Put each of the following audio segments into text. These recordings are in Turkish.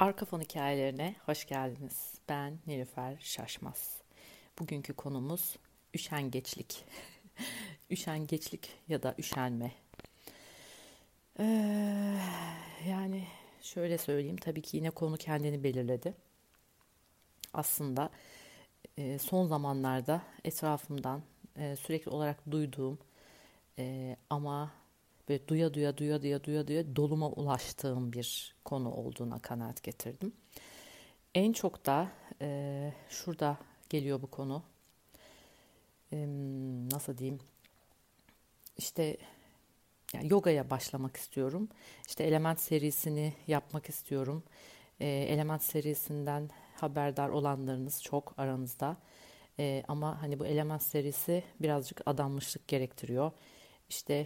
Arka fon hikayelerine hoş geldiniz. Ben Nilüfer Şaşmaz. Bugünkü konumuz üşengeçlik. Üşengeçlik ya da üşenme. Ee, yani şöyle söyleyeyim, tabii ki yine konu kendini belirledi. Aslında son zamanlarda etrafımdan sürekli olarak duyduğum ama böyle duya duya doluma ulaştığım bir konu olduğuna kanaat getirdim. En çok da şurada geliyor bu konu. Nasıl diyeyim? İşte yani yogaya başlamak istiyorum. İşte Element serisini yapmak istiyorum. Element serisinden haberdar olanlarınız çok aranızda. Ama hani bu Element serisi birazcık adanmışlık gerektiriyor. İşte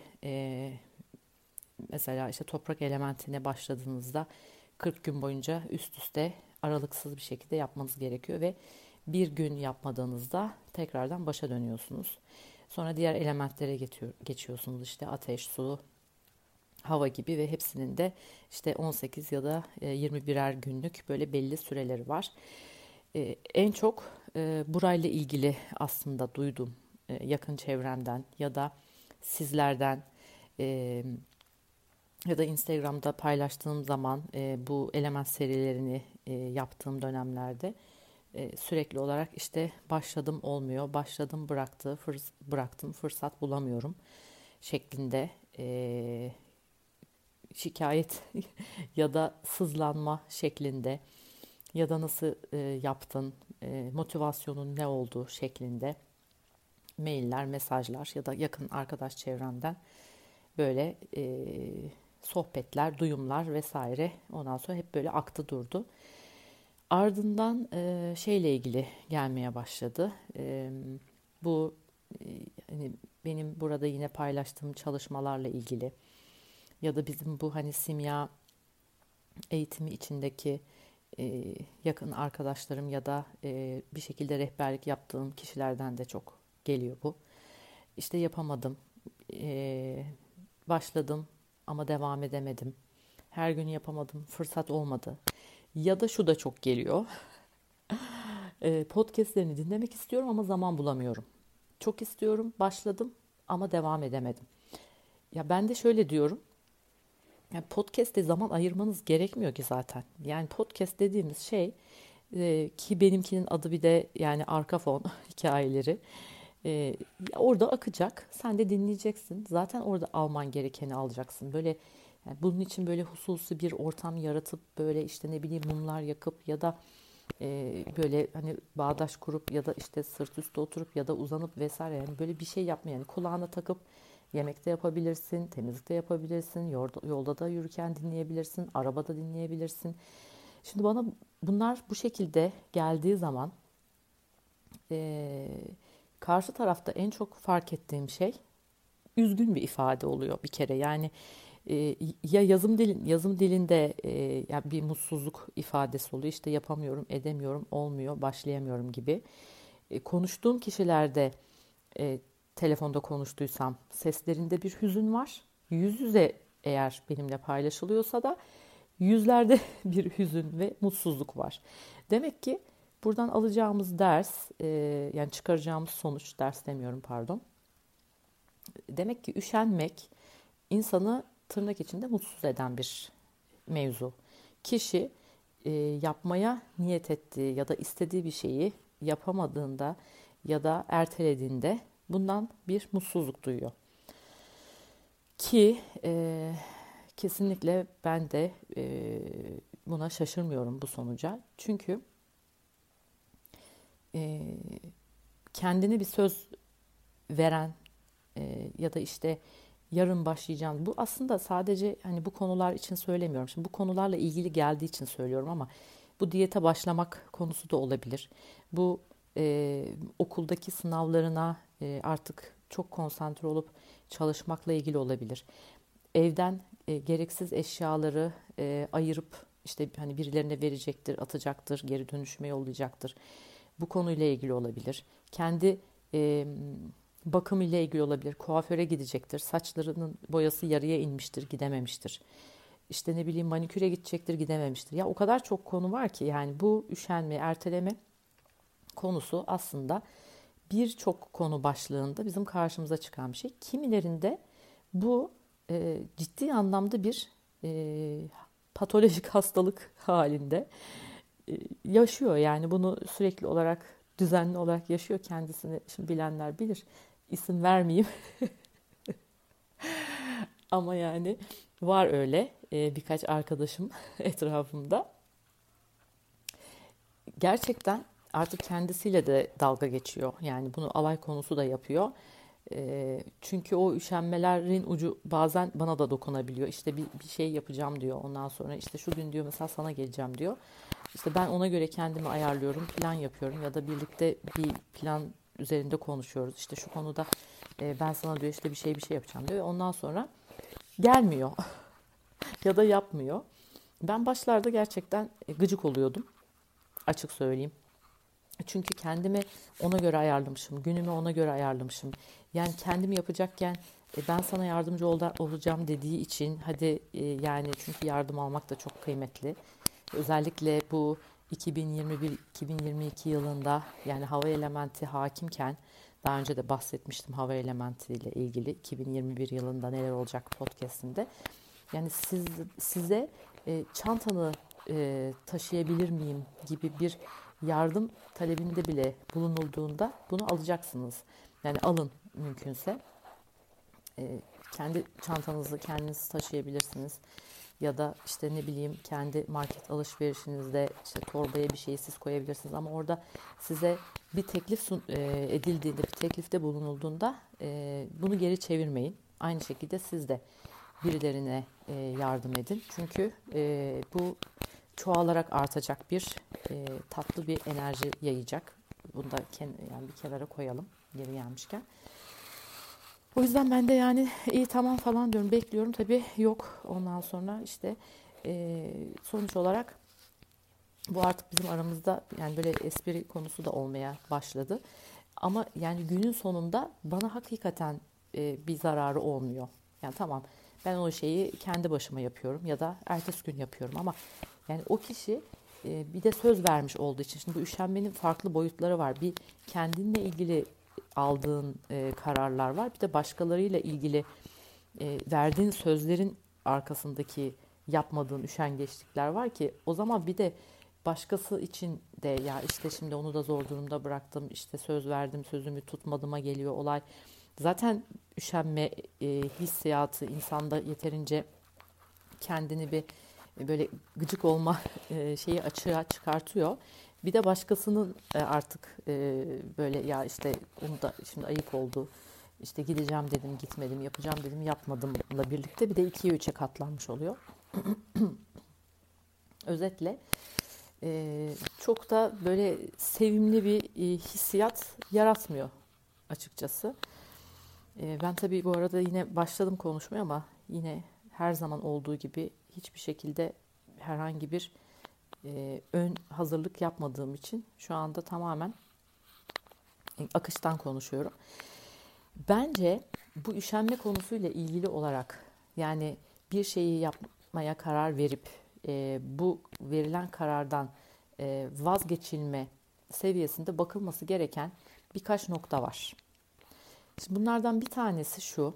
mesela işte toprak elementine başladığınızda 40 gün boyunca üst üste aralıksız bir şekilde yapmanız gerekiyor ve bir gün yapmadığınızda tekrardan başa dönüyorsunuz. Sonra diğer elementlere geçiyorsunuz, işte ateş, su, hava gibi ve hepsinin de işte 18 ya da 21'er günlük böyle belli süreleri var. En çok burayla ilgili aslında duydum yakın çevremden ya da sizlerden, e, ya da Instagram'da paylaştığım zaman bu element serilerini yaptığım dönemlerde sürekli olarak işte başladım olmuyor, başladım bıraktım fırsat bulamıyorum şeklinde şikayet ya da sızlanma şeklinde ya da nasıl yaptın, motivasyonun ne oldu şeklinde mailler, mesajlar ya da yakın arkadaş çevremden böyle sohbetler, duyumlar vesaire ondan sonra hep böyle aktı durdu. Ardından şeyle ilgili gelmeye başladı. Bu e, hani benim burada yine paylaştığım çalışmalarla ilgili ya da bizim bu hani simya eğitimi içindeki yakın arkadaşlarım ya da bir şekilde rehberlik yaptığım kişilerden de çok geliyor bu. İşte yapamadım, e, başladım ama devam edemedim. Her gün yapamadım, fırsat olmadı. Ya da şu da çok geliyor. Podcastlerini dinlemek istiyorum ama zaman bulamıyorum. Çok istiyorum, başladım ama devam edemedim. Ya ben de şöyle diyorum. Yani podcast'te zaman ayırmanız gerekmiyor ki zaten. Yani podcast dediğimiz şey ki benimkinin adı bir de yani arka fon hikayeleri. E, orada akacak. Sen de dinleyeceksin. Zaten orada alman gerekeni alacaksın. Böyle yani bunun için böyle hususi bir ortam yaratıp böyle işte ne bileyim mumlar yakıp ya da böyle hani bağdaş kurup ya da işte sırt üstü oturup ya da uzanıp vesaire, yani böyle bir şey yapma, yani kulağına takıp yemekte yapabilirsin, temizlikte yapabilirsin, yolda da yürürken dinleyebilirsin, arabada dinleyebilirsin. Şimdi bana bunlar bu şekilde geldiği zaman e, karşı tarafta en çok fark ettiğim şey üzgün bir ifade oluyor bir kere. Yani ya yazım dilinde ya bir mutsuzluk ifadesi oluyor. İşte yapamıyorum, edemiyorum, olmuyor, başlayamıyorum gibi. Konuştuğum kişilerde e, telefonda konuştuysam seslerinde bir hüzün var. Yüz yüze eğer benimle paylaşılıyorsa da yüzlerde bir hüzün ve mutsuzluk var. Demek ki buradan alacağımız ders, yani çıkaracağımız sonuç, ders demiyorum pardon. Demek ki üşenmek insanı tırnak içinde mutsuz eden bir mevzu. Kişi yapmaya niyet ettiği ya da istediği bir şeyi yapamadığında ya da ertelediğinde bundan bir mutsuzluk duyuyor. Ki kesinlikle ben de buna şaşırmıyorum, bu sonuca. Çünkü e, kendine bir söz veren ya da işte yarın başlayacağım. Bu aslında sadece hani bu konular için söylemiyorum. Şimdi bu konularla ilgili geldiği için söylüyorum ama bu diyete başlamak konusu da olabilir. Bu okuldaki sınavlarına artık çok konsantre olup çalışmakla ilgili olabilir. Evden gereksiz eşyaları ayırıp işte hani birilerine verecektir, atacaktır, geri dönüşüme yollayacaktır. Bu konuyla ilgili olabilir. Kendi e, bakım ile ilgili olabilir. Kuaföre gidecektir. Saçlarının boyası yarıya inmiştir, gidememiştir. İşte ne bileyim maniküre gidecektir, gidememiştir. Ya o kadar çok konu var ki yani bu üşenme, erteleme konusu aslında birçok konu başlığında bizim karşımıza çıkan bir şey. Kimilerinde bu ciddi anlamda bir patolojik hastalık halinde yaşıyor. Yani bunu sürekli olarak, düzenli olarak yaşıyor, kendisini şimdi bilenler bilir. İsim vermeyeyim ama yani var öyle birkaç arkadaşım etrafımda. Gerçekten artık kendisiyle de dalga geçiyor. Yani bunu alay konusu da yapıyor. Çünkü o üşenmelerin ucu bazen bana da dokunabiliyor. İşte bir şey yapacağım diyor. Ondan sonra işte şu gün diyor mesela sana geleceğim diyor. İşte ben ona göre kendimi ayarlıyorum, plan yapıyorum ya da birlikte bir plan üzerinde konuşuyoruz. İşte şu konuda ben sana diyor işte bir şey yapacağım diyor. Ondan sonra gelmiyor ya da yapmıyor. Ben başlarda gerçekten gıcık oluyordum, açık söyleyeyim. Çünkü kendimi ona göre ayarlamışım, günümü ona göre ayarlamışım. Yani kendimi yapacakken ben sana yardımcı olacağım dediği için hadi yani çünkü yardım almak da çok kıymetli. Özellikle bu 2021-2022 yılında yani hava elementi hakimken daha önce de bahsetmiştim hava elementi ile ilgili 2021 yılında neler olacak podcast'imde. Yani size çantanı taşıyabilir miyim gibi bir yardım talebinde bile bulunulduğunda bunu alacaksınız. Yani alın mümkünse. Kendi çantanızı kendiniz taşıyabilirsiniz. Ya da işte ne bileyim kendi market alışverişinizde işte torbaya bir şeyi siz koyabilirsiniz. Ama orada size bir teklif edildiğinde, bir teklifte bulunulduğunda bunu geri çevirmeyin. Aynı şekilde siz de birilerine yardım edin. Çünkü bu çoğalarak artacak bir tatlı bir enerji yayacak. Bunu da yani bir kenara koyalım geri gelmişken. O yüzden ben de yani iyi tamam falan diyorum, bekliyorum. Tabii yok. Ondan sonra işte sonuç olarak bu artık bizim aramızda yani böyle espri konusu da olmaya başladı. Ama yani günün sonunda bana hakikaten bir zararı olmuyor. Yani tamam ben o şeyi kendi başıma yapıyorum ya da ertesi gün yapıyorum ama yani o kişi bir de söz vermiş olduğu için şimdi bu üşenmenin farklı boyutları var. Bir kendinle ilgili aldığın kararlar var. Bir de başkalarıyla ilgili verdiğin sözlerin arkasındaki yapmadığın üşengeçlikler var ki o zaman bir de başkası için de ya işte şimdi onu da zor durumda bıraktım, işte söz verdim, sözümü tutmadığıma geliyor olay. Zaten üşenme hissiyatı insanda yeterince kendini bir böyle gıcık olma şeyi açığa çıkartıyor. Bir de başkasının artık böyle ya işte onu da şimdi ayıp oldu. İşte gideceğim dedim gitmedim, yapacağım dedim yapmadımla birlikte bir de 2'ye 3'e katlanmış oluyor. Özetle çok da böyle sevimli bir hissiyat yaratmıyor açıkçası. Ben tabii bu arada yine başladım konuşmaya ama yine her zaman olduğu gibi hiçbir şekilde herhangi bir ön hazırlık yapmadığım için şu anda tamamen akıştan konuşuyorum. Bence bu üşenme konusuyla ilgili olarak yani bir şeyi yapmaya karar verip bu verilen karardan vazgeçilme seviyesinde bakılması gereken birkaç nokta var. Şimdi bunlardan bir tanesi şu,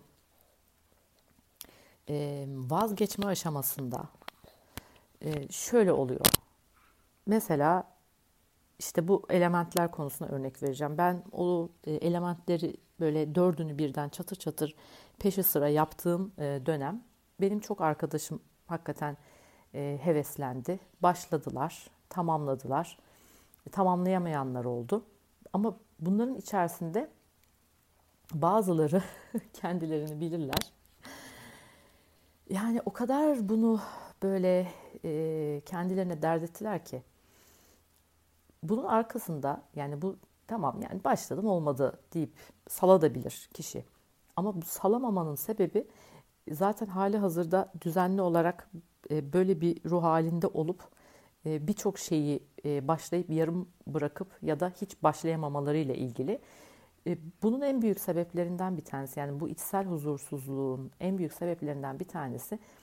vazgeçme aşamasında şöyle oluyor. Mesela işte bu elementler konusuna örnek vereceğim. Ben o elementleri böyle dördünü birden çatır çatır peşi sıra yaptığım dönem benim çok arkadaşım hakikaten heveslendi. Başladılar, tamamladılar. Tamamlayamayanlar oldu. Ama bunların içerisinde bazıları kendilerini bilirler. Yani o kadar bunu böyle kendilerine dert ettiler ki bunun arkasında yani bu tamam yani başladım olmadı deyip salabilir kişi. Ama bu salamamanın sebebi zaten hali hazırda düzenli olarak böyle bir ruh halinde olup birçok şeyi başlayıp yarım bırakıp ya da hiç başlayamamalarıyla ilgili. Bunun en büyük sebeplerinden bir tanesi yani bu içsel huzursuzluğun en büyük sebeplerinden bir tanesi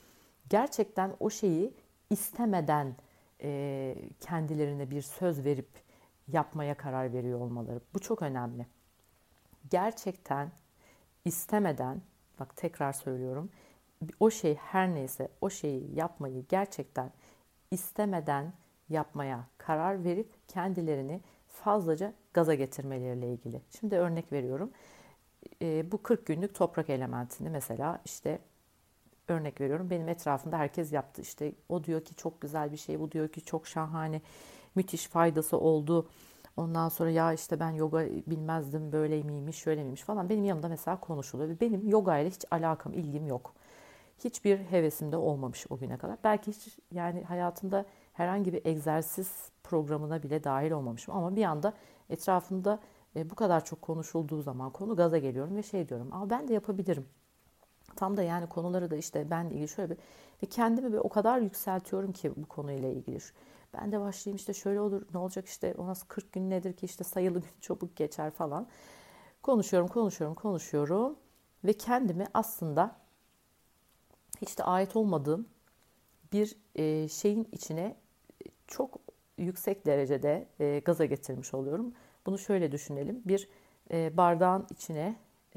gerçekten o şeyi istemeden kendilerine bir söz verip yapmaya karar veriyor olmaları. Bu çok önemli. Gerçekten istemeden, bak tekrar söylüyorum, o şey her neyse o şeyi yapmayı gerçekten istemeden yapmaya karar verip kendilerini fazlaca gaza getirmeleriyle ilgili. Şimdi örnek veriyorum. Bu 40 günlük toprak elementini mesela işte örnek veriyorum, benim etrafımda herkes yaptı. İşte o diyor ki çok güzel bir şey, bu diyor ki çok şahane, müthiş faydası oldu. Ondan sonra ya işte ben yoga bilmezdim, böyle miymiş, şöyle miymiş falan. Benim yanımda mesela konuşuluyor ve benim yoga ile hiç alakam, ilgim yok. Hiçbir hevesim de olmamış o güne kadar. Belki hiç yani hayatımda herhangi bir egzersiz programına bile dahil olmamışım. Ama bir anda etrafımda bu kadar çok konuşulduğu zaman konu gaza geliyorum ve şey diyorum. Aa, ben de yapabilirim. Tam da yani konuları da işte benle ilgili şöyle bir ve kendimi bir o kadar yükseltiyorum ki bu konuyla ilgili. Ben de başlayayım işte şöyle olur, ne olacak işte, o nasıl 40 gün nedir ki, işte sayılı gün çabuk geçer falan. Konuşuyorum ve kendimi aslında hiç de ait olmadığım bir şeyin içine çok yüksek derecede gaza getirmiş oluyorum. Bunu şöyle düşünelim. Bir bardağın içine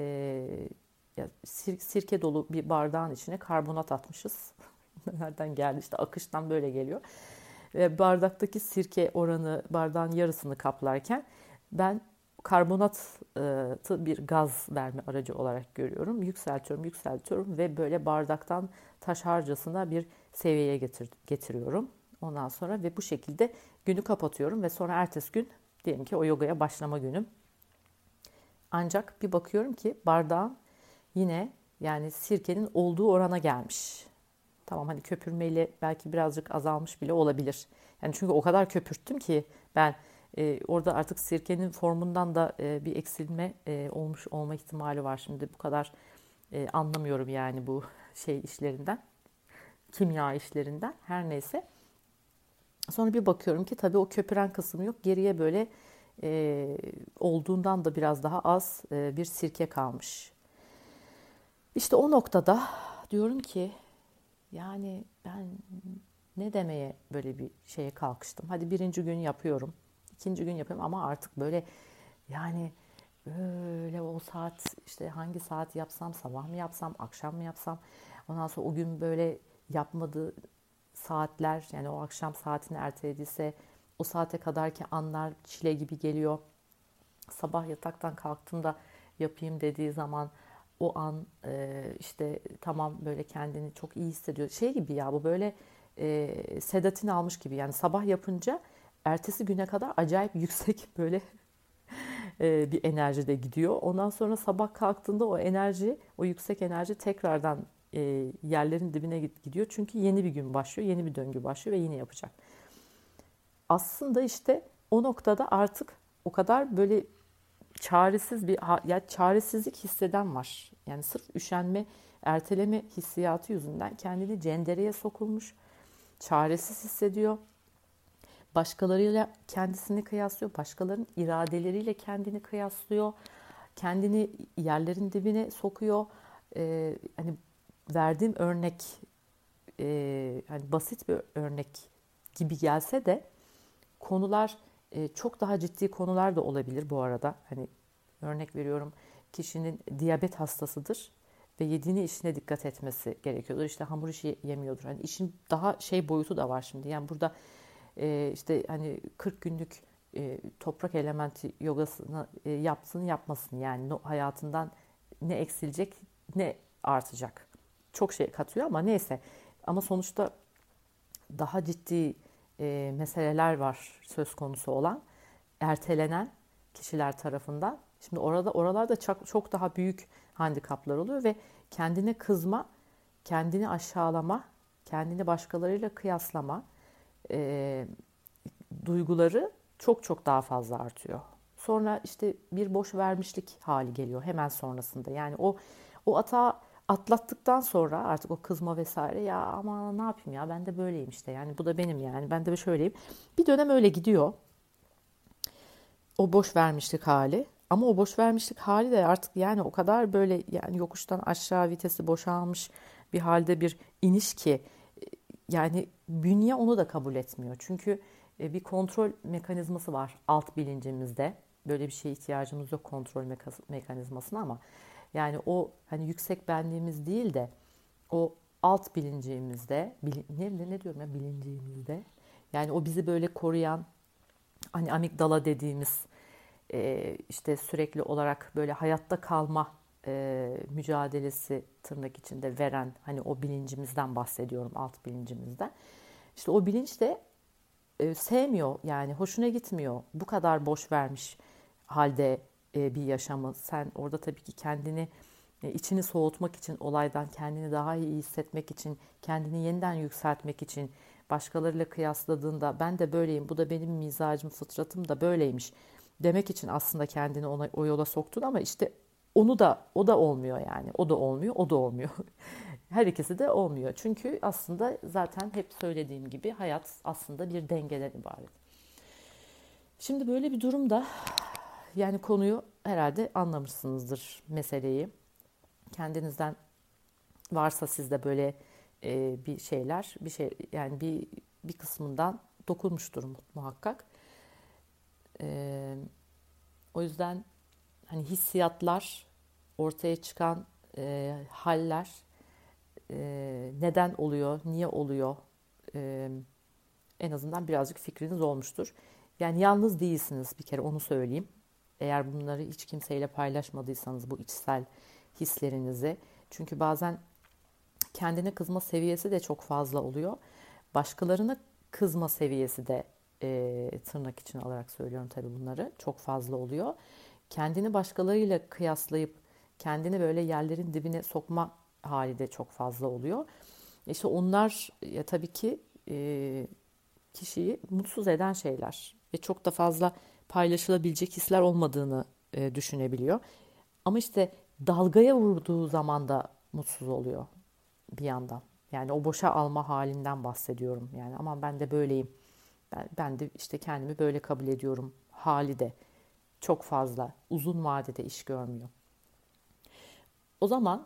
sirke dolu bir bardağın içine karbonat atmışız. Nereden geldi? İşte akıştan böyle geliyor. Bardaktaki sirke oranı bardağın yarısını kaplarken ben karbonatı bir gaz verme aracı olarak görüyorum. Yükseltiyorum ve böyle bardaktan taşarcasına bir seviyeye getiriyorum. Ondan sonra ve bu şekilde günü kapatıyorum ve sonra ertesi gün diyelim ki o yogaya başlama günüm. Ancak bir bakıyorum ki bardağın yine yani sirkenin olduğu orana gelmiş. Tamam, hani köpürmeyle belki birazcık azalmış bile olabilir. Yani çünkü o kadar köpürttüm ki ben orada artık sirkenin formundan da bir eksilme olmuş olma ihtimali var. Şimdi bu kadar anlamıyorum yani bu şey işlerinden, kimya işlerinden, her neyse. Sonra bir bakıyorum ki tabii o köpüren kısmı yok. Geriye böyle olduğundan da biraz daha az bir sirke kalmış. İşte o noktada diyorum ki yani ben ne demeye böyle bir şeye kalkıştım. Hadi birinci gün yapıyorum, ikinci gün yapıyorum ama artık böyle yani böyle o saat işte hangi saat yapsam, sabah mı yapsam, akşam mı yapsam, ondan sonra o gün böyle yapmadığı saatler, yani o akşam saatini ertelediyse o saate kadarki anlar çile gibi geliyor. Sabah yataktan kalktığımda yapayım dediği zaman o an işte tamam, böyle kendini çok iyi hissediyor. Şey gibi ya, bu böyle sedatin almış gibi. Yani sabah yapınca ertesi güne kadar acayip yüksek böyle bir enerji de gidiyor. Ondan sonra sabah kalktığında o enerji, o yüksek enerji tekrardan yerlerin dibine gidiyor. Çünkü yeni bir gün başlıyor, yeni bir döngü başlıyor ve yine yapacak. Aslında işte o noktada artık o kadar böyle çaresiz bir ya çaresizlik hisseden var. Yani sırf üşenme, erteleme hissiyatı yüzünden kendini cendereye sokulmuş, çaresiz hissediyor. Başkalarıyla kendisini kıyaslıyor, başkalarının iradeleriyle kendini kıyaslıyor, kendini yerlerin dibine sokuyor. Hani verdiğim örnek hani basit bir örnek gibi gelse de konular çok daha ciddi konular da olabilir bu arada. Hani örnek veriyorum, kişinin diyabet hastasıdır ve yediğine içine dikkat etmesi gerekiyordur. İşte hamur işi yemiyordur. Hani işin daha şey boyutu da var şimdi. Yani burada işte hani 40 günlük toprak elementi yogasını yapsın yapmasın, yani hayatından ne eksilecek ne artacak. Çok şey katıyor ama neyse. Ama sonuçta daha ciddi meseleler var söz konusu olan, ertelenen kişiler tarafından. Şimdi oralarda çok daha büyük handikaplar oluyor ve kendine kızma, kendini aşağılama, kendini başkalarıyla kıyaslama duyguları çok daha fazla artıyor. Sonra işte bir boş vermişlik hali geliyor hemen sonrasında. Yani o atağı atlattıktan sonra artık o kızma vesaire, ya ama ne yapayım ya, ben de böyleyim işte, yani bu da benim, yani ben de şöyleyim. Bir dönem öyle gidiyor o boş vermişlik hali. Ama o boş vermişlik hali de artık yani o kadar böyle yani yokuştan aşağı vitesi boşalmış bir halde bir iniş ki yani bünye onu da kabul etmiyor. Çünkü bir kontrol mekanizması var alt bilincimizde. Böyle bir şeye ihtiyacımız yok, kontrol mekanizmasına, ama yani o hani yüksek benliğimiz değil de o alt bilincimizde, ne diyorum ya, bilincimizde. Yani o bizi böyle koruyan, hani amigdala dediğimiz, işte sürekli olarak böyle hayatta kalma mücadelesi tırnak içinde veren, hani o bilincimizden bahsediyorum, alt bilincimizden. İşte o bilinç de sevmiyor, yani hoşuna gitmiyor. Bu kadar boş vermiş halde bir yaşamı. Sen orada tabii ki kendini, içini soğutmak için, olaydan kendini daha iyi hissetmek için, kendini yeniden yükseltmek için, başkalarıyla kıyasladığında ben de böyleyim, bu da benim mizacım, fıtratım da böyleymiş demek için aslında kendini o yola soktun, ama işte o da olmuyor yani. O da olmuyor, o da olmuyor. Her ikisi de olmuyor. Çünkü aslında zaten hep söylediğim gibi hayat aslında bir dengeden ibaret. Şimdi böyle bir durumda, yani konuyu herhalde anlamışsınızdır, meseleyi. Kendinizden varsa sizde böyle bir şeyler, bir şey, yani bir kısmından dokunmuştur muhakkak. E, O yüzden hani hissiyatlar, ortaya çıkan haller, neden oluyor, niye oluyor, e, en azından birazcık fikriniz olmuştur. Yani yalnız değilsiniz, bir kere onu söyleyeyim. Eğer bunları hiç kimseyle paylaşmadıysanız bu içsel hislerinizi. Çünkü bazen kendine kızma seviyesi de çok fazla oluyor. Başkalarına kızma seviyesi de, tırnak için alarak söylüyorum tabii bunları, çok fazla oluyor. Kendini başkalarıyla kıyaslayıp kendini böyle yerlerin dibine sokma hali de çok fazla oluyor. İşte onlar ya tabii ki kişiyi mutsuz eden şeyler ve çok da fazla paylaşılabilecek hisler olmadığını düşünebiliyor. Ama işte dalgaya vurduğu zaman da mutsuz oluyor bir yandan. Yani o boşa alma halinden bahsediyorum. Yani aman ben de böyleyim. Ben de işte kendimi böyle kabul ediyorum hali de çok fazla uzun vadede iş görmüyor. O zaman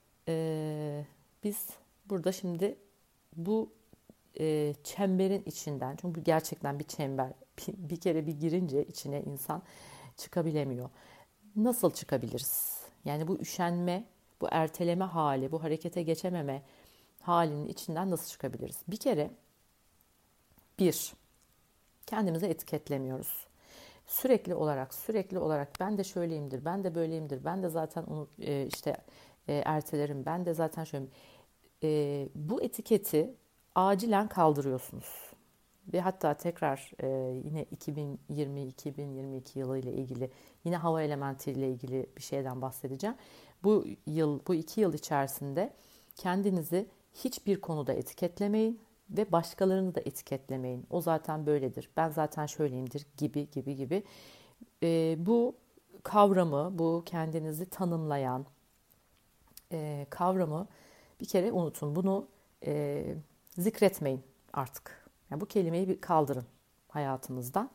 biz burada şimdi bu çemberin içinden, çünkü gerçekten bir çember, bir kere bir girince içine insan çıkabilemiyor. Nasıl çıkabiliriz? Yani bu üşenme, bu erteleme hali, bu harekete geçememe halinin içinden nasıl çıkabiliriz? Bir kere, kendimizi etiketlemiyoruz. Sürekli olarak ben de şöyleyimdir, ben de böyleyimdir, ben de zaten onu ertelerim, ben de zaten şöyle. Bu etiketi acilen kaldırıyorsunuz. Ve hatta tekrar yine 2020-2022 yılı ile ilgili, yine hava elementi ile ilgili bir şeyden bahsedeceğim. Bu 2 yıl içerisinde kendinizi hiçbir konuda etiketlemeyin ve başkalarını da etiketlemeyin. O zaten böyledir, ben zaten şöyleyimdir gibi gibi gibi. Bu kavramı, bu kendinizi tanımlayan kavramı bir kere unutun. Bunu zikretmeyin artık. Yani bu kelimeyi bir kaldırın hayatınızdan.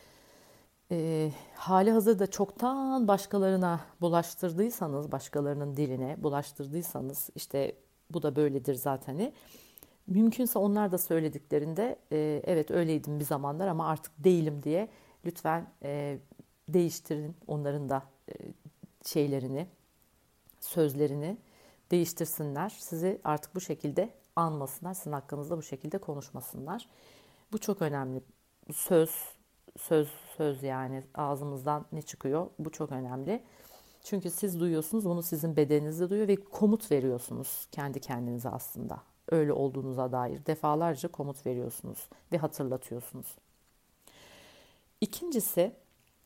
Hali hazırda çoktan başkalarına bulaştırdıysanız, başkalarının diline bulaştırdıysanız, işte bu da böyledir zaten. Mümkünse onlar da söylediklerinde evet öyleydim bir zamanlar ama artık değilim diye lütfen değiştirin onların da şeylerini, sözlerini değiştirsinler. Sizi artık bu şekilde anmasınlar, sizin hakkınızda bu şekilde konuşmasınlar. Bu çok önemli. Söz, söz yani ağzımızdan ne çıkıyor? Bu çok önemli. Çünkü siz duyuyorsunuz, onu sizin bedeninizde duyuyor ve komut veriyorsunuz kendi kendinize aslında. Öyle olduğunuza dair defalarca komut veriyorsunuz ve hatırlatıyorsunuz. İkincisi,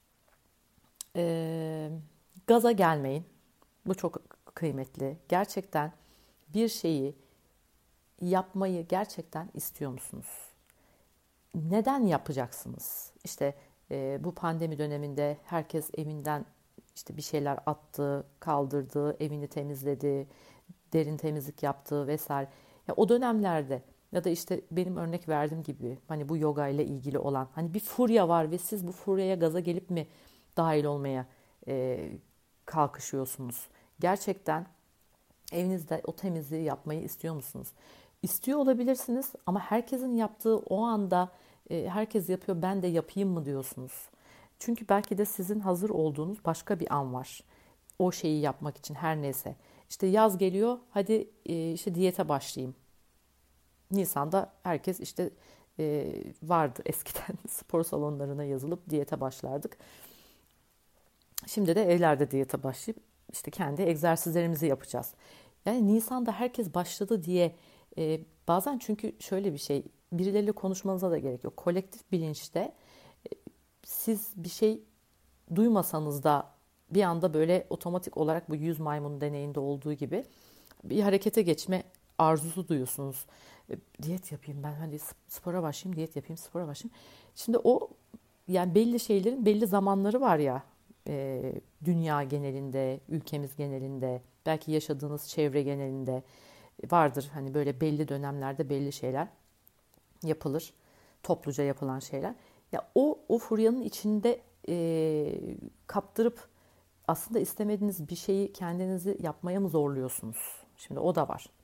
gaza gelmeyin. Bu çok kıymetli. Gerçekten bir şeyi yapmayı gerçekten istiyor musunuz? Neden yapacaksınız? İşte bu pandemi döneminde herkes evinden işte bir şeyler attı, kaldırdı, evini temizledi, derin temizlik yaptı vesaire. Ya o dönemlerde ya da işte benim örnek verdiğim gibi hani bu yoga ile ilgili olan hani bir furya var ve siz bu furyaya gaza gelip mi dahil olmaya e, kalkışıyorsunuz? Gerçekten evinizde o temizliği yapmayı istiyor musunuz? İstiyor olabilirsiniz ama herkesin yaptığı o anda herkes yapıyor, ben de yapayım mı diyorsunuz. Çünkü belki de sizin hazır olduğunuz başka bir an var. O şeyi yapmak için her neyse. İşte yaz geliyor, hadi işte diyete başlayayım. Nisan'da herkes işte vardı eskiden spor salonlarına yazılıp diyete başlardık. Şimdi de evlerde diyete başlayıp işte kendi egzersizlerimizi yapacağız. Yani Nisan'da herkes başladı diye bazen, çünkü şöyle bir şey, birileriyle konuşmanıza da gerek yok. Kolektif bilinçte siz bir şey duymasanız da bir anda böyle otomatik olarak bu 100 maymun deneyinde olduğu gibi bir harekete geçme arzusu duyuyorsunuz. Diyet yapayım ben, hadi spora başlayayım, diyet yapayım, spora başlayayım. Şimdi o, yani belli şeylerin belli zamanları var ya, dünya genelinde, ülkemiz genelinde, belki yaşadığınız çevre genelinde vardır. Hani böyle belli dönemlerde belli şeyler yapılır, topluca yapılan şeyler. Ya o furyanın içinde kaptırıp aslında istemediğiniz bir şeyi kendinizi yapmaya mı zorluyorsunuz? Şimdi o da var.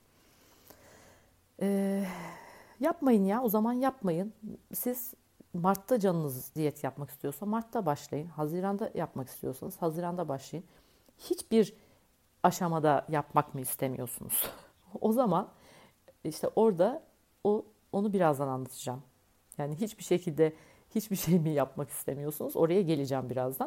E, Yapmayın ya, o zaman yapmayın. Siz Mart'ta canınız diyet yapmak istiyorsa Mart'ta başlayın. Haziran'da yapmak istiyorsanız Haziran'da başlayın. Hiçbir aşamada yapmak mı istemiyorsunuz? O zaman işte orada onu birazdan anlatacağım. Yani hiçbir şekilde hiçbir şey mi yapmak istemiyorsunuz? Oraya geleceğim birazdan.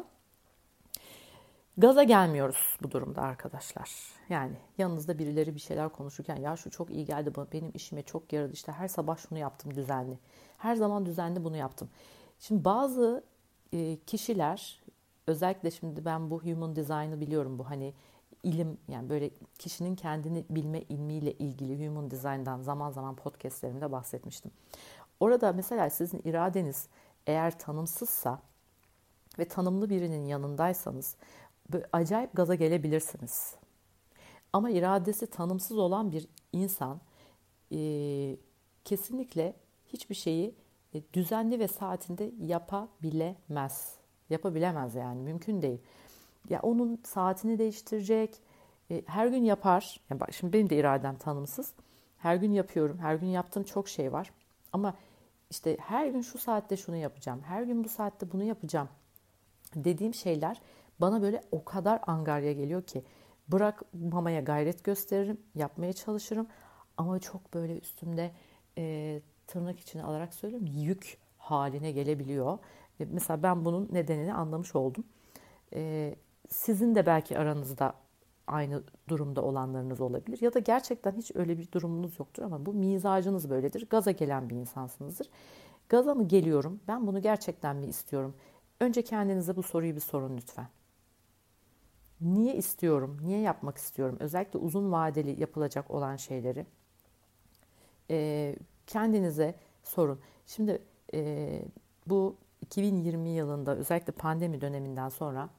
Gaza gelmiyoruz bu durumda arkadaşlar. Yani yanınızda birileri bir şeyler konuşurken, ya şu çok iyi geldi, benim işime çok yaradı, işte her sabah şunu yaptım düzenli. Her zaman düzenli bunu yaptım. Şimdi bazı kişiler, özellikle şimdi ben bu human design'ı biliyorum, bu hani ilim, yani böyle kişinin kendini bilme ilmiyle ilgili human design'dan zaman zaman podcastlerimde bahsetmiştim. Orada mesela sizin iradeniz eğer tanımsızsa ve tanımlı birinin yanındaysanız böyle acayip gaza gelebilirsiniz. Ama iradesi tanımsız olan bir insan e, kesinlikle hiçbir şeyi düzenli ve saatinde yapabilemez. Yapabilemez, yani mümkün değil. Ya onun saatini değiştirecek, her gün yapar. Yani bak, şimdi benim de iradem tanımsız. Her gün yapıyorum. Her gün yaptığım çok şey var. Ama işte her gün şu saatte şunu yapacağım, her gün bu saatte bunu yapacağım dediğim şeyler bana böyle o kadar angarya geliyor ki bırakmamaya gayret gösteririm, yapmaya çalışırım. Ama çok böyle üstümde, tırnak içine alarak söylüyorum, yük haline gelebiliyor. Mesela ben bunun nedenini anlamış oldum. Sizin de belki aranızda aynı durumda olanlarınız olabilir. Ya da gerçekten hiç öyle bir durumunuz yoktur ama bu mizacınız böyledir. Gaza gelen bir insansınızdır. Gaza mı geliyorum? Ben bunu gerçekten mi istiyorum? Önce kendinize bu soruyu bir sorun lütfen. Niye istiyorum? Niye yapmak istiyorum? Özellikle uzun vadeli yapılacak olan şeyleri kendinize sorun. Şimdi bu 2020 yılında özellikle pandemi döneminden sonra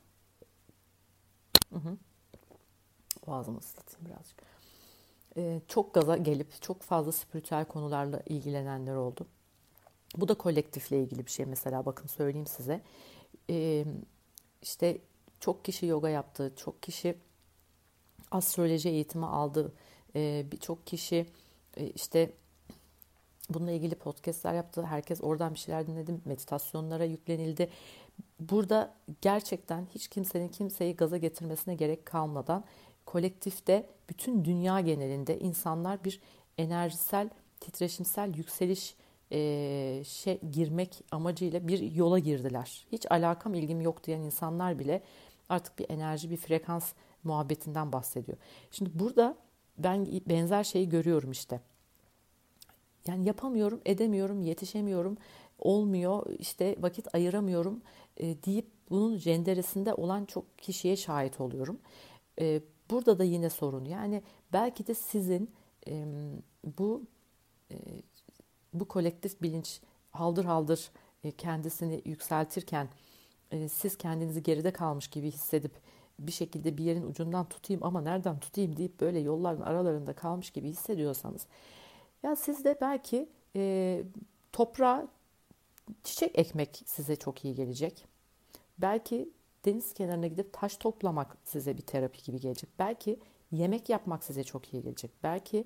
boğazımı ıslatayım birazcık. Çok gaza gelip çok fazla spiritüel konularla ilgilenenler oldu. Bu da kolektifle ilgili bir şey mesela, bakın söyleyeyim size. Ee, işte çok kişi yoga yaptı, çok kişi astroloji eğitimi aldı, birçok kişi işte bununla ilgili podcastler yaptı. Herkes oradan bir şeyler dinledi, meditasyonlara yüklenildi. Burada gerçekten hiç kimsenin kimseyi gaza getirmesine gerek kalmadan kolektifte bütün dünya genelinde insanlar bir enerjisel, titreşimsel yükseliş girmek amacıyla bir yola girdiler. Hiç alakam, ilgim yok diyen insanlar bile artık bir enerji, bir frekans muhabbetinden bahsediyor. Şimdi burada ben benzer şeyi görüyorum işte. Yani yapamıyorum, edemiyorum, yetişemiyorum, olmuyor, işte vakit ayıramıyorum deyip bunun cenderesinde olan çok kişiye şahit oluyorum. Burada da yine sorun. Yani belki de sizin bu e, bu kolektif bilinç haldır haldır kendisini yükseltirken siz kendinizi geride kalmış gibi hissedip bir şekilde bir yerin ucundan tutayım ama nereden tutayım deyip böyle yolların aralarında kalmış gibi hissediyorsanız, ya siz de belki toprağa çiçek ekmek size çok iyi gelecek. Belki deniz kenarına gidip taş toplamak size bir terapi gibi gelecek. Belki yemek yapmak size çok iyi gelecek. Belki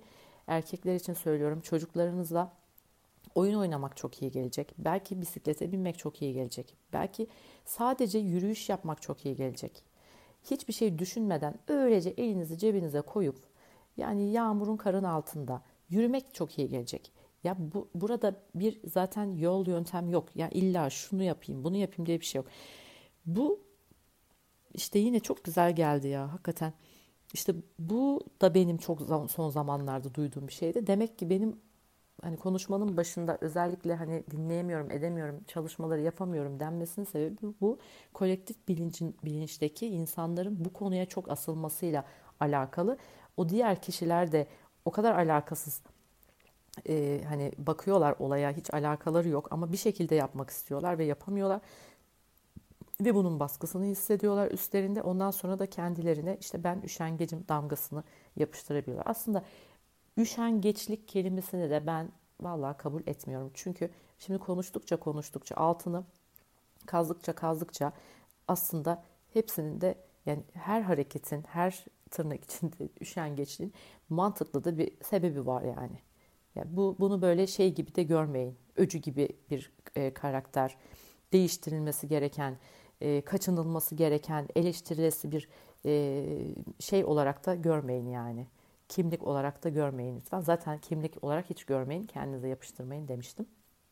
erkekler için söylüyorum, çocuklarınızla oyun oynamak çok iyi gelecek. Belki bisiklete binmek çok iyi gelecek. Belki sadece yürüyüş yapmak çok iyi gelecek. Hiçbir şey düşünmeden öylece elinizi cebinize koyup, yani yağmurun karın altında yürümek çok iyi gelecek. Ya burada bir zaten yol yöntem yok. Ya illa şunu yapayım, bunu yapayım diye bir şey yok. Bu işte yine çok güzel geldi ya hakikaten. İşte bu da benim çok son zamanlarda duyduğum bir şeydi. Demek ki benim hani konuşmanın başında özellikle hani dinleyemiyorum, edemiyorum, çalışmaları yapamıyorum denmesinin sebebi bu kolektif bilinçteki insanların bu konuya çok asılmasıyla alakalı. O diğer kişiler de o kadar alakasız, hani bakıyorlar olaya, hiç alakaları yok ama bir şekilde yapmak istiyorlar ve yapamıyorlar. Ve bunun baskısını hissediyorlar üstlerinde. Ondan sonra da kendilerine işte ben üşengecim damgasını yapıştırabiliyorlar. Aslında üşengeçlik kelimesini de ben vallahi kabul etmiyorum. Çünkü şimdi konuştukça altını kazdıkça aslında hepsinin de, yani her hareketin, her tırnak içinde üşengeçliğin mantıklı da bir sebebi var yani. Yani bunu böyle şey gibi de görmeyin. Öcü gibi bir karakter, değiştirilmesi gereken, kaçınılması gereken, eleştirilesi bir şey olarak da görmeyin yani. Kimlik olarak da görmeyin lütfen. Zaten kimlik olarak hiç görmeyin, kendinize yapıştırmayın demiştim.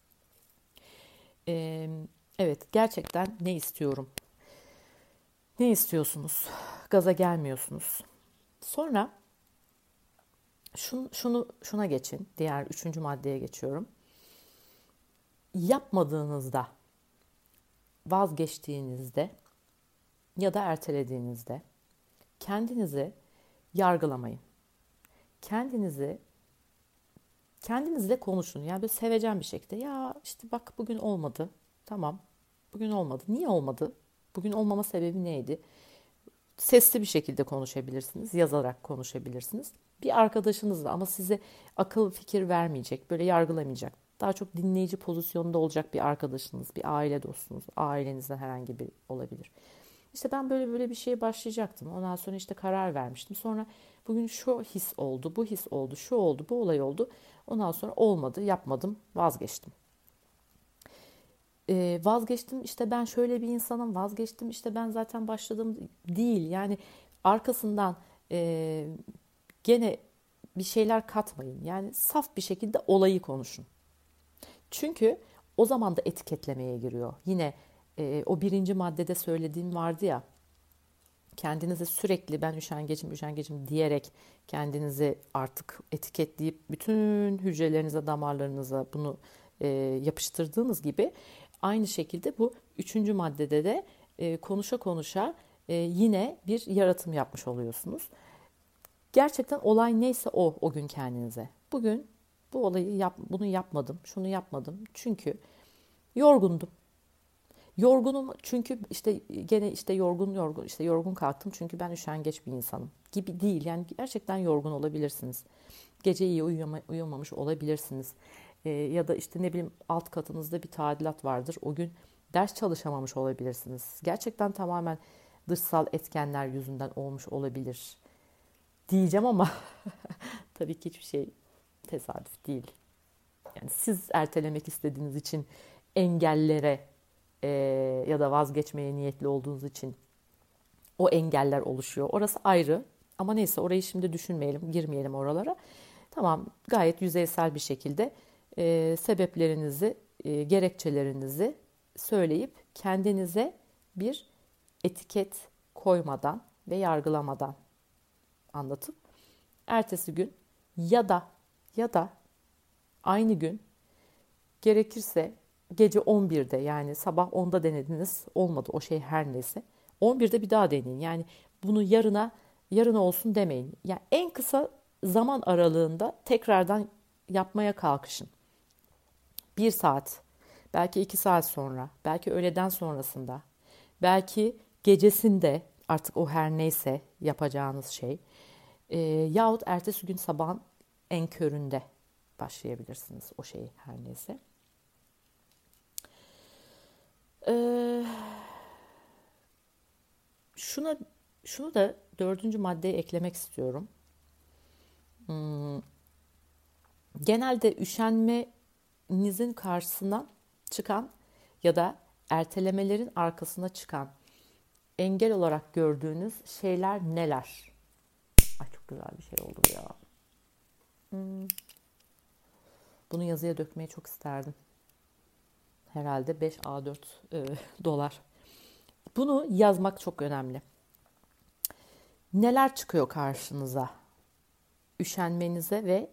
Evet, gerçekten ne istiyorum? Ne istiyorsunuz? Gaza gelmiyorsunuz. Sonra şuna geçin. Diğer üçüncü maddeye geçiyorum. Yapmadığınızda, vazgeçtiğinizde ya da ertelediğinizde kendinizi yargılamayın. Kendinizi kendinizle konuşun. Yani böyle sevecen bir şekilde. Ya işte bak bugün olmadı. Tamam. Bugün olmadı. Niye olmadı? Bugün olmama sebebi neydi? Sesli bir şekilde konuşabilirsiniz, yazarak konuşabilirsiniz. Bir arkadaşınızla, ama size akıl fikir vermeyecek, böyle yargılamayacak. Daha çok dinleyici pozisyonunda olacak bir arkadaşınız, bir aile dostunuz, ailenizden herhangi biri olabilir. İşte ben böyle bir şeye başlayacaktım. Ondan sonra işte karar vermiştim. Sonra bugün şu his oldu, bu his oldu, şu oldu, bu olay oldu. Ondan sonra olmadı, yapmadım, vazgeçtim. Vazgeçtim işte ben şöyle bir insanım, vazgeçtim işte ben zaten başladım değil. Yani arkasından e, gene bir şeyler katmayın. Yani saf bir şekilde olayı konuşun. Çünkü o zaman da etiketlemeye giriyor. Yine o birinci maddede söylediğim vardı ya, kendinize sürekli ben üşengecim diyerek kendinizi artık etiketleyip bütün hücrelerinize, damarlarınıza bunu yapıştırdığınız gibi, aynı şekilde bu üçüncü maddede de konuşa konuşa yine bir yaratım yapmış oluyorsunuz. Gerçekten olay neyse o gün kendinize. Bugün bu bunu yapmadım, şunu yapmadım çünkü yorgundum. Yorgunum çünkü işte gene işte yorgun kalktım çünkü ben üşengeç bir insanım gibi değil. Yani gerçekten yorgun olabilirsiniz. Gece iyi uyumamış olabilirsiniz. Ya da işte ne bileyim alt katınızda bir tadilat vardır. O gün ders çalışamamış olabilirsiniz. Gerçekten tamamen dışsal etkenler yüzünden olmuş olabilir diyeceğim ama tabii ki hiçbir şey tesadüf değil. Yani siz ertelemek istediğiniz için engellere ya da vazgeçmeye niyetli olduğunuz için o engeller oluşuyor. Orası ayrı ama neyse, orayı şimdi düşünmeyelim, girmeyelim oralara. Tamam, gayet yüzeysel bir şekilde sebeplerinizi, gerekçelerinizi söyleyip kendinize bir etiket koymadan ve yargılamadan anlatıp ertesi gün ya da aynı gün, gerekirse gece 11'de, yani sabah 10'da denediniz olmadı o şey her neyse, 11'de bir daha deneyin. Yani bunu yarına olsun demeyin. Yani en kısa zaman aralığında tekrardan yapmaya kalkışın. 1 saat, belki 2 saat sonra, belki öğleden sonrasında, belki gecesinde, artık o her neyse yapacağınız şey. Yahut ertesi gün sabahın en köründe başlayabilirsiniz o şeyi her neyse. Ee, şuna Şunu da dördüncü maddeye eklemek istiyorum. Genelde üşenmenizin karşısına çıkan ya da ertelemelerin arkasına çıkan engel olarak gördüğünüz şeyler neler? Ay çok güzel bir şey oldu bu ya. Bunu yazıya dökmeyi çok isterdim. Herhalde 5 A4 dolar. Bunu yazmak çok önemli. Neler çıkıyor karşınıza? Üşenmenize ve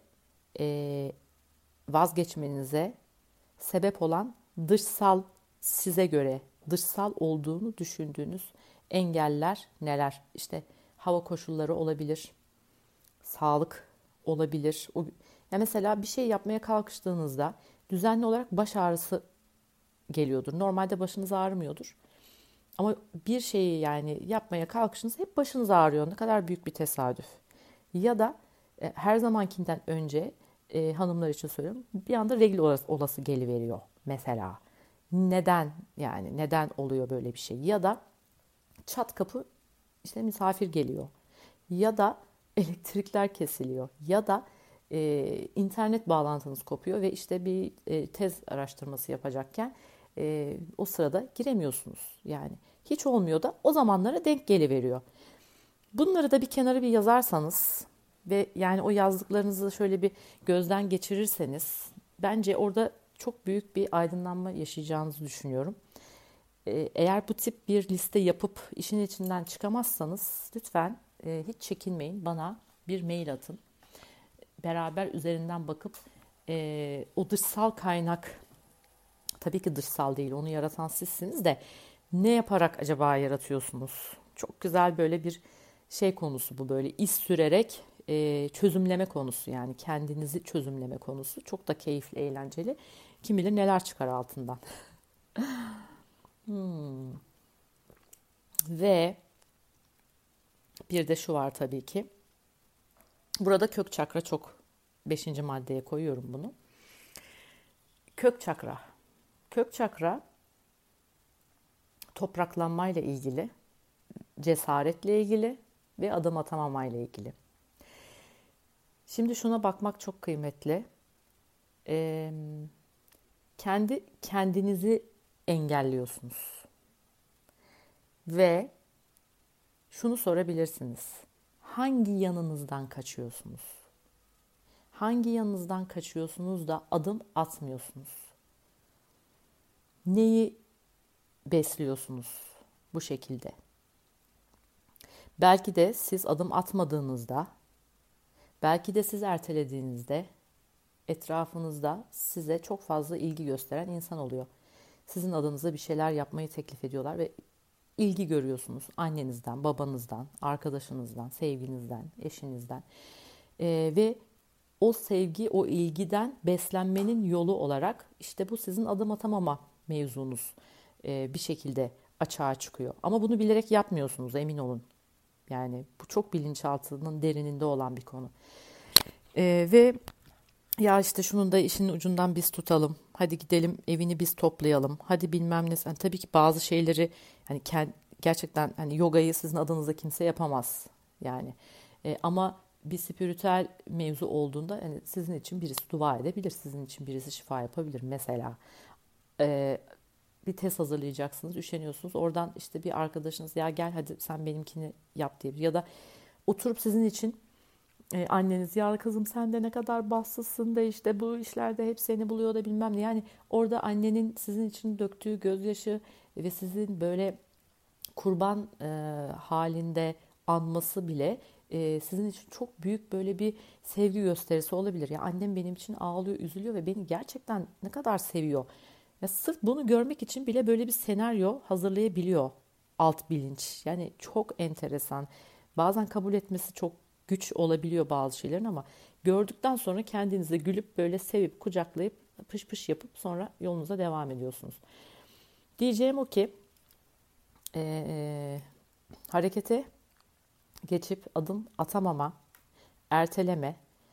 vazgeçmenize sebep olan dışsal, size göre dışsal olduğunu düşündüğünüz engeller neler? İşte hava koşulları olabilir, sağlık olabilir. Ya mesela bir şey yapmaya kalkıştığınızda düzenli olarak baş ağrısı geliyordur. Normalde başınız ağrımıyordur. Ama bir şeyi yani yapmaya kalkışınız hep başınız ağrıyor. Ne kadar büyük bir tesadüf. Ya da her zamankinden önce hanımlar için söylüyorum. Bir anda regl olası geliveriyor mesela. Neden yani neden oluyor böyle bir şey? Ya da çat kapı işte misafir geliyor. Ya da elektrikler kesiliyor. Ya da internet bağlantınız kopuyor ve işte bir tez araştırması yapacakken o sırada giremiyorsunuz. Yani hiç olmuyor da o zamanlara denk geliveriyor. Bunları da bir kenara bir yazarsanız ve yani o yazdıklarınızı şöyle bir gözden geçirirseniz bence orada çok büyük bir aydınlanma yaşayacağınızı düşünüyorum. Eğer bu tip bir liste yapıp işin içinden çıkamazsanız lütfen hiç çekinmeyin, bana bir mail atın. Beraber üzerinden bakıp o dışsal kaynak, tabii ki dışsal değil, onu yaratan sizsiniz de ne yaparak acaba yaratıyorsunuz? Çok güzel böyle bir şey konusu bu, böyle iz sürerek çözümleme konusu, yani kendinizi çözümleme konusu. Çok da keyifli, eğlenceli. Kim bilir neler çıkar altından. Ve bir de şu var tabii ki. Burada kök çakra çok, 5. maddeye koyuyorum bunu. Kök çakra. Kök çakra topraklanmayla ilgili, cesaretle ilgili ve adım atamamayla ilgili. Şimdi şuna bakmak çok kıymetli. Kendinizi engelliyorsunuz. Ve şunu sorabilirsiniz. Hangi yanınızdan kaçıyorsunuz? Hangi yanınızdan kaçıyorsunuz da adım atmıyorsunuz? Neyi besliyorsunuz bu şekilde? Belki de siz adım atmadığınızda, belki de siz ertelediğinizde etrafınızda size çok fazla ilgi gösteren insan oluyor. Sizin adınıza bir şeyler yapmayı teklif ediyorlar ve ilgi görüyorsunuz annenizden, babanızdan, arkadaşınızdan, sevginizden, eşinizden. Ve o sevgi, o ilgiden beslenmenin yolu olarak işte bu sizin adım atamama mevzunuz bir şekilde açığa çıkıyor. Ama bunu bilerek yapmıyorsunuz, emin olun. Yani bu çok bilinçaltının derininde olan bir konu. Ve ya işte şunun da işin ucundan biz tutalım. Hadi gidelim evini biz toplayalım. Hadi bilmem ne. Yani tabii ki bazı şeyleri hani gerçekten hani yogayı sizin adınıza kimse yapamaz. Yani ama bir spiritüel mevzu olduğunda hani sizin için birisi dua edebilir. Sizin için birisi şifa yapabilir. Mesela bir test hazırlayacaksınız, üşeniyorsunuz. Oradan işte bir arkadaşınız ya gel hadi sen benimkini yap diyebilir. Ya da oturup sizin için anneniz ya kızım sen de ne kadar bahtsızsın da işte bu işlerde hep seni buluyor da bilmem ne. Yani orada annenin sizin için döktüğü gözyaşı ve sizin böyle kurban halinde anması bile sizin için çok büyük böyle bir sevgi gösterisi olabilir. Ya annem benim için ağlıyor, üzülüyor ve beni gerçekten ne kadar seviyor. Ya sırf bunu görmek için bile böyle bir senaryo hazırlayabiliyor alt bilinç. Yani çok enteresan. Bazen kabul etmesi çok güç olabiliyor bazı şeylerin ama gördükten sonra kendinize gülüp böyle sevip kucaklayıp pış pış yapıp sonra yolunuza devam ediyorsunuz. Diyeceğim o ki harekete geçip adım atamama, erteleme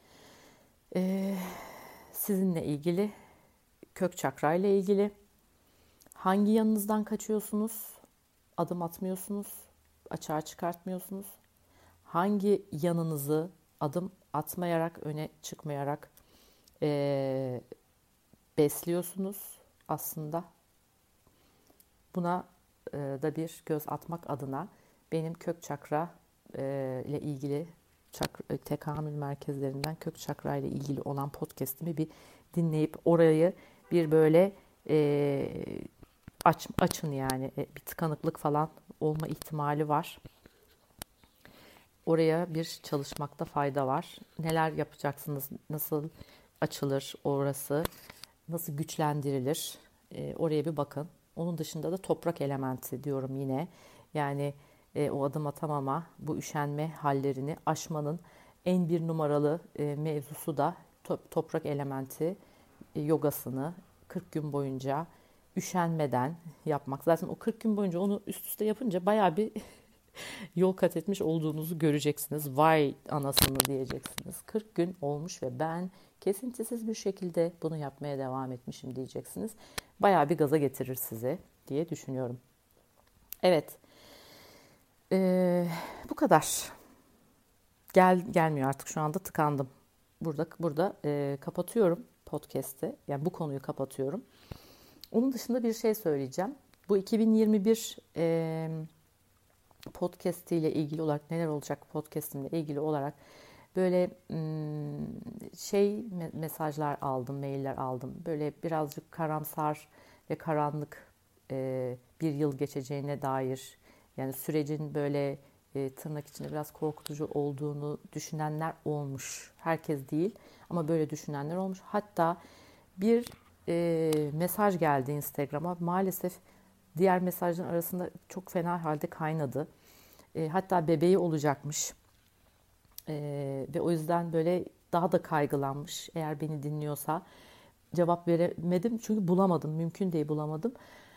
sizinle ilgili, kök çakra ile ilgili. Hangi yanınızdan kaçıyorsunuz? Adım atmıyorsunuz, açığa çıkartmıyorsunuz. Hangi yanınızı adım atmayarak, öne çıkmayarak e, besliyorsunuz aslında. Buna da bir göz atmak adına benim kök çakra ile ilgili tekamül merkezlerinden kök çakra ile ilgili olan podcast'imi bir dinleyip orayı bir böyle açın yani. Bir tıkanıklık falan olma ihtimali var. Oraya bir çalışmakta fayda var. Neler yapacaksınız? Nasıl açılır orası? Nasıl güçlendirilir? Oraya bir bakın. Onun dışında da toprak elementi diyorum yine. Yani o adım atamama, bu üşenme hallerini aşmanın en bir numaralı mevzusu da toprak elementi yogasını 40 gün boyunca üşenmeden yapmak. Zaten o 40 gün boyunca onu üst üste yapınca bayağı bir yol kat etmiş olduğunuzu göreceksiniz. Vay anasını diyeceksiniz. 40 gün olmuş ve ben kesintisiz bir şekilde bunu yapmaya devam etmişim diyeceksiniz. Bayağı bir gaza getirir sizi diye düşünüyorum. Evet. Bu kadar. Gelmiyor artık, şu anda tıkandım. Burada kapatıyorum podcast'i. Yani bu konuyu kapatıyorum. Onun dışında bir şey söyleyeceğim. Bu 2021 podcast ile ilgili olarak neler olacak podcastimle ilgili olarak böyle mesajlar aldım, mailler aldım. Böyle birazcık karamsar ve karanlık bir yıl geçeceğine dair, yani sürecin böyle tırnak içinde biraz korkutucu olduğunu düşünenler olmuş. Herkes değil ama böyle düşünenler olmuş. Hatta bir mesaj geldi Instagram'a. Maalesef diğer mesajların arasında çok fena halde kaynadı. Hatta bebeği olacakmış. Ve o yüzden böyle daha da kaygılanmış. Eğer beni dinliyorsa, cevap veremedim çünkü bulamadım. Mümkün değil, bulamadım.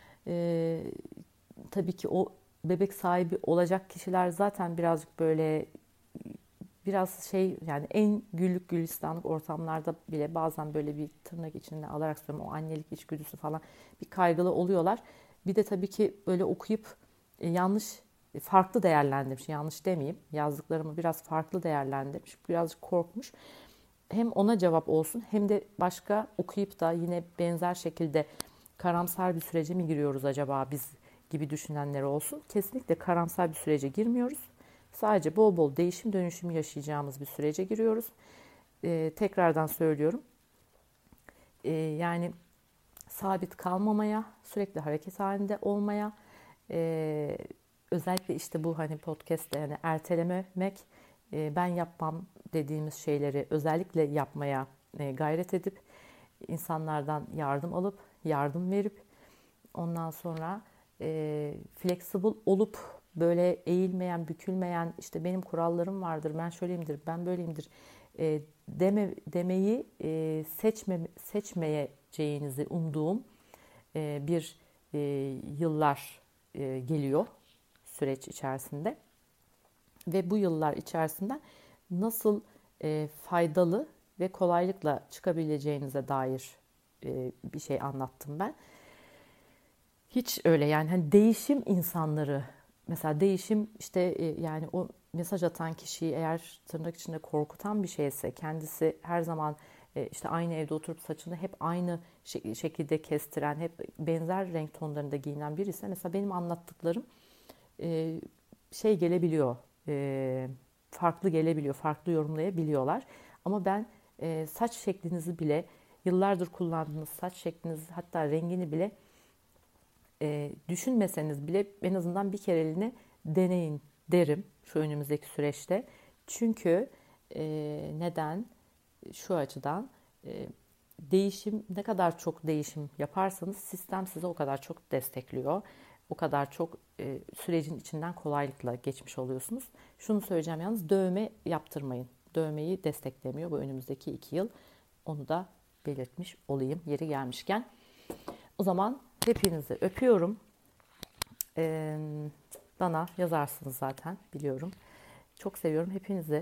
Tabii ki o bebek sahibi olacak kişiler zaten birazcık böyle biraz yani en güllük gülistanlık ortamlarda bile bazen böyle bir tırnak içinde alarak söylüyorum, o annelik içgüdüsü falan bir kaygılı oluyorlar. Bir de tabii ki böyle okuyup yanlış, farklı değerlendirmiş, yanlış demeyeyim, yazdıklarımı biraz farklı değerlendirmiş, birazcık korkmuş. Hem ona cevap olsun hem de başka okuyup da yine benzer şekilde karamsar bir sürece mi giriyoruz acaba biz gibi düşünenler olsun. Kesinlikle karamsar bir sürece girmiyoruz. Sadece bol bol değişim dönüşüm yaşayacağımız bir sürece giriyoruz. Tekrardan söylüyorum. Yani sabit kalmamaya, sürekli hareket halinde olmaya, özellikle işte bu hani podcast'te yani ertelememek, ben yapmam dediğimiz şeyleri özellikle yapmaya gayret edip insanlardan yardım alıp yardım verip ondan sonra flexible olup böyle eğilmeyen, bükülmeyen, işte benim kurallarım vardır, ben şöyleyimdir, ben böyleyimdir demeyi seçmeyeceğinizi umduğum bir yıllar geliyor süreç içerisinde. Ve bu yıllar içerisinde nasıl faydalı ve kolaylıkla çıkabileceğinize dair bir şey anlattım ben. Hiç öyle yani hani değişim insanları, mesela değişim işte yani o mesaj atan kişiyi eğer tırnak içinde korkutan bir şeyse, kendisi her zaman işte aynı evde oturup saçını hep aynı şekilde kestiren, hep benzer renk tonlarında giyinen biri ise mesela benim anlattıklarım gelebiliyor, farklı gelebiliyor, farklı yorumlayabiliyorlar. Ama ben saç şeklinizi bile, yıllardır kullandığınız saç şeklinizi, hatta rengini bile düşünmeseniz bile en azından bir kereliğine deneyin derim şu önümüzdeki süreçte. Çünkü neden? Şu açıdan, değişim, ne kadar çok değişim yaparsanız sistem size o kadar çok destekliyor. O kadar çok sürecin içinden kolaylıkla geçmiş oluyorsunuz. Şunu söyleyeceğim yalnız, dövme yaptırmayın. Dövmeyi desteklemiyor bu önümüzdeki 2 yıl. Onu da belirtmiş olayım yeri gelmişken. O zaman hepinizi öpüyorum. Bana yazarsınız zaten, biliyorum. Çok seviyorum hepinizi.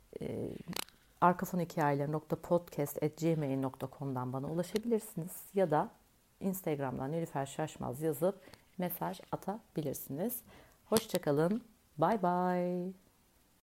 arkafonhikayeleri.podcast@gmail.com'dan bana ulaşabilirsiniz. Ya da Instagram'dan Nilüfer Şaşmaz yazıp mesaj atabilirsiniz. Hoşça kalın. Bye bye.